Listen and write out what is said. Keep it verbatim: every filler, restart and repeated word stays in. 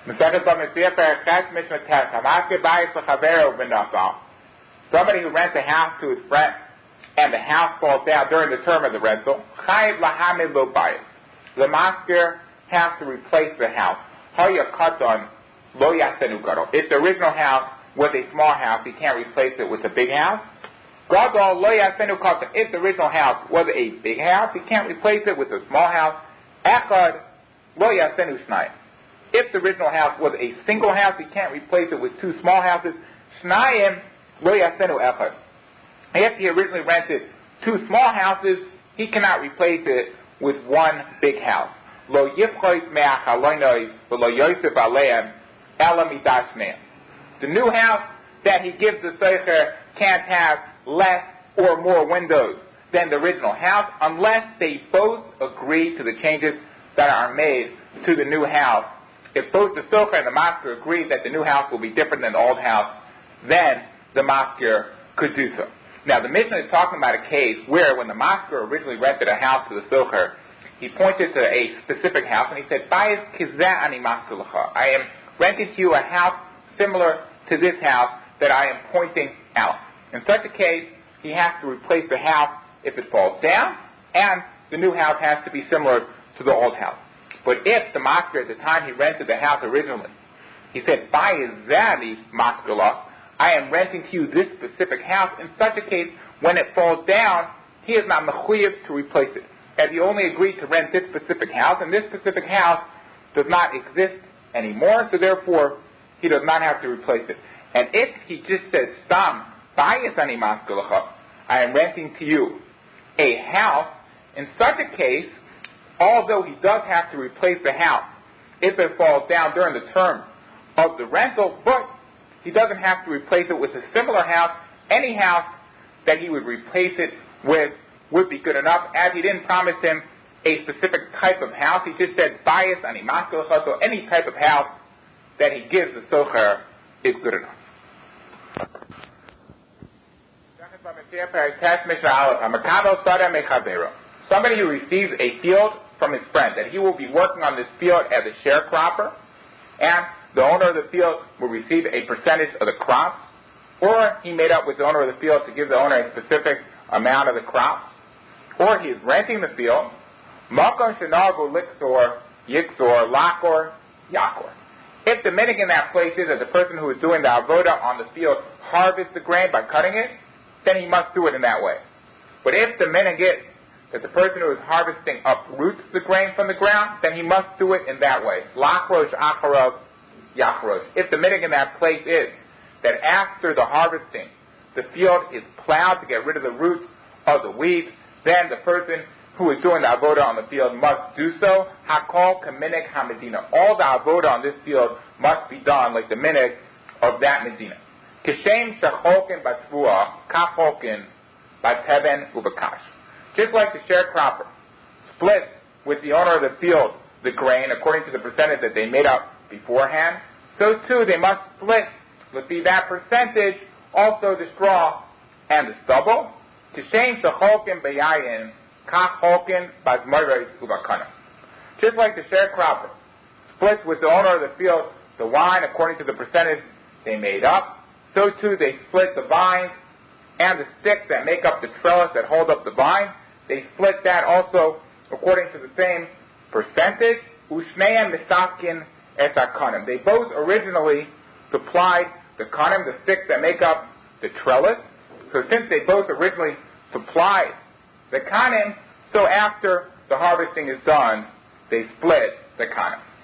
Somebody who rents a house to his friend and the house falls down during the term of the rental, the master has to replace the house. If the original house was a small house, he can't replace it with a big house. If the original house was a big house, he can't replace it with a small house. If the original house was a single house, he can't replace it with two small houses. If he originally rented two small houses, he cannot replace it with one big house. The new house that he gives the seicher can't have less or more windows than the original house unless they both agree to the changes that are made to the new house. If both the seicher and the master agree that the new house will be different than the old house, then the master could do so. Now, the Mishnah is talking about a case where when the master originally rented a house to the seicher, he pointed to a specific house and he said, I am renting to you a house similar to this house that I am pointing out. In such a case, he has to replace the house if it falls down, and the new house has to be similar to the old house. But if the master, at the time he rented the house originally, he said, I am renting to you this specific house, in such a case, when it falls down, he is not mechuyev to replace it. As he only agreed to rent this specific house, and this specific house does not exist anymore, so therefore, he does not have to replace it. And if he just says, Stam, I am renting to you a house, in such a case, although he does have to replace the house if it falls down during the term of the rental, but he doesn't have to replace it with a similar house. Any house that he would replace it with would be good enough, as he didn't promise him a specific type of house. He just said, bias ani maskelacha, so any type of house that he gives the socher is good enough. Somebody who receives a field from his friend, that he will be working on this field as a sharecropper, and the owner of the field will receive a percentage of the crops, or he made up with the owner of the field to give the owner a specific amount of the crops, or he is renting the field. Makom shenagu liksor, yiksor, lakor, yakor. If the minhag in that place is that the person who is doing the avoda on the field harvests the grain by cutting it, then he must do it in that way. But if the minhag is that the person who is harvesting uproots the grain from the ground, then he must do it in that way. Lakrosh acharav yachrosh. If the minhag in that place is that after the harvesting, the field is plowed to get rid of the roots of the weeds, then the person who is doing the avoda on the field must do so. Hakol kaminig hamedina. All the avoda on this field must be done like the minhag of that medina. Kishem shacholkin batzvua, kacholkin bateben ubakash. Just like the sharecropper splits with the owner of the field the grain according to the percentage that they made up beforehand, so too they must split with the, that percentage also the straw and the stubble. Kishem shacholkin bayayin, kacholkin bazmoiros ubakana. Just like the sharecropper splits with the owner of the field the wine according to the percentage they made up, so too they split the vines and the sticks that make up the trellis that hold up the vine. They split that also according to the same percentage. Ushneim misaskin et akanim. They both originally supplied the kanim, the sticks that make up the trellis. So since they both originally supplied the kanim, so after the harvesting is done, they split the kanim.